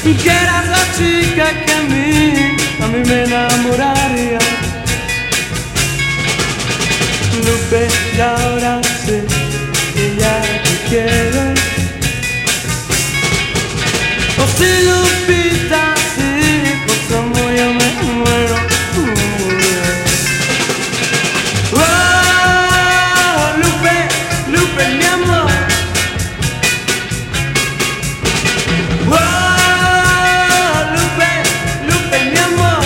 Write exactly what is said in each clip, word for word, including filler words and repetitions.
que eras la chica que a mí, a mí me enamoraría. Lupe, y ahora sé que ya te quiero. Oh sí, Lupita, sí, por tu amor yo me muero. Oh, Lupe, Lupe, mi amor. Oh, Lupe, Lupe, mi amor.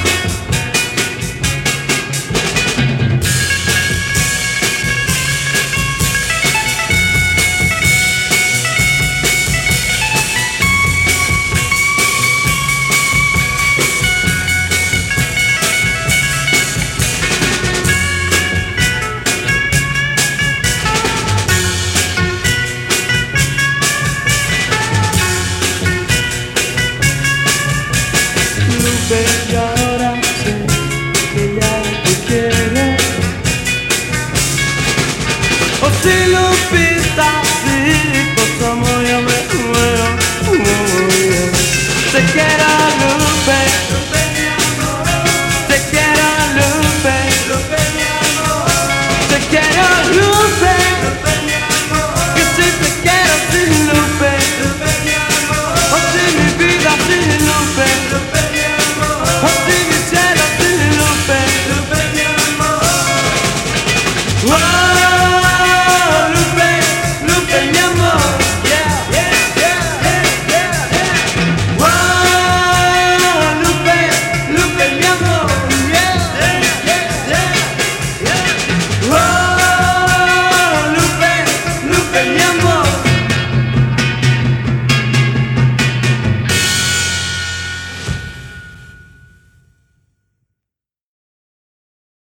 Lupe, y ahora sé que ya te quiero. Oh sí, Lupita, sí, por tu amor yo me muero. Oh, yeah. Te quiero, Lupe, Lupe, mi amor. Te quiero, Lupe, Lupe, mi amor. Te quiero, Lupe, Lupe, mi amor. Que sí te quiero, sí, Lupe, Lupe, mi amor. Oh sí, mi vida, sí, Lupe, Lupe, mi amor. Oh sí, mi cielo, sí, Lupe, Lupe, mi amor. Oh, Lupe, Lupe, mi amor. Yeah, yeah, yeah, yeah, yeah, yeah. Oh, Lupe, Lupe, mi amor. Yeah, yeah, yeah, yeah, yeah. Oh, Lupe, Lupe, mi amor.